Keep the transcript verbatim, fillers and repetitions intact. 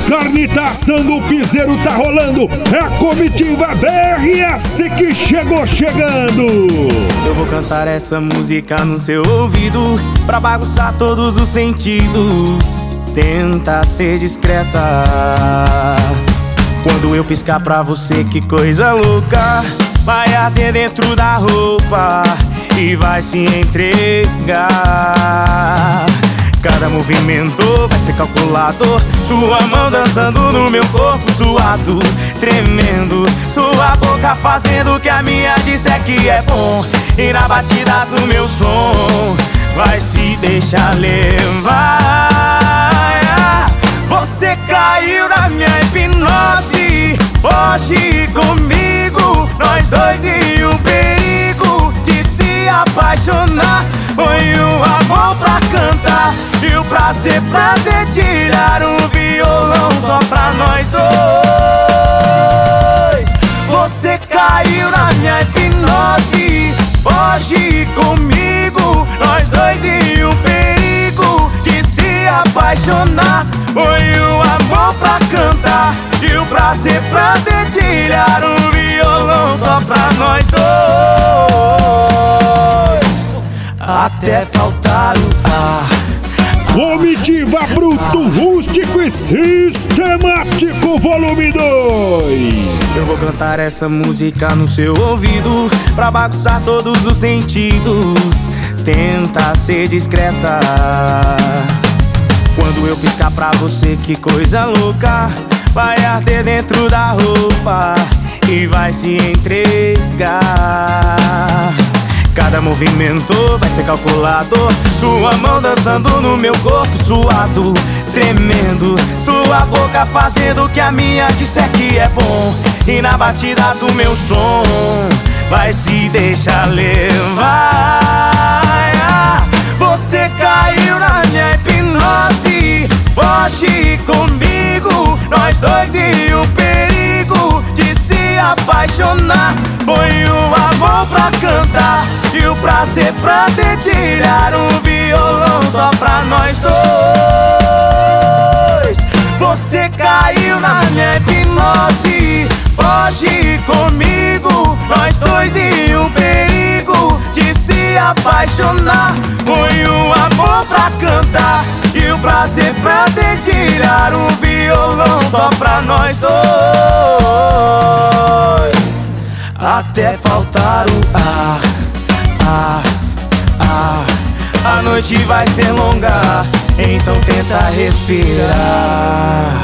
carne tá assando, o piseiro tá rolando. É a comitiva B R S que chegou chegando. Eu vou cantar essa música no seu ouvido, pra bagunçar todos os sentidos. Tenta ser discreta. Quando eu piscar pra você, que coisa louca. Vai arder dentro da roupa e vai se entregar. Cada movimento vai ser calculado. Sua mão dançando no meu corpo suado, tremendo. Sua boca fazendo o que a minha disser que é bom. E na batida do meu som vai se deixar levar. Você caiu na minha hipnose. Foge comigo, nós dois em um perigo de se apaixonar. Põe o amor pra cantar e o prazer pra dedilhar um violão só pra nós dois. Você caiu na minha hipnose. Foge comigo, nós dois em um perigo de se apaixonar. Põe o amor pra cantar e o prazer pra dedilhar um violão só pra nós dois, até faltar o ar. Comitiva Bruto, Rústico e Sistemático volume dois. Eu vou cantar essa música no seu ouvido, pra bagunçar todos os sentidos. Tenta ser discreta. Quando eu piscar pra você, que coisa louca. Vai arder dentro da roupa e vai se entregar. Cada movimento vai ser calculado. Sua mão dançando no meu corpo suado, tremendo. Sua boca fazendo o que a minha disser que é bom. E na batida do meu som vai se deixar levar. Você caiu na minha hipnose. Foge comigo, nós dois em um perigo de se apaixonar. Põe o amor pra cantar e o prazer pra dedilhar um violão só pra nós dois. Você caiu na minha hipnose. Foge comigo, nós dois em um perigo de se apaixonar. Põe o amor pra cantar e o prazer pra dedilhar um violão só pra nós dois, até faltar o ar, ar, ar. A noite vai ser longa, então tenta respirar.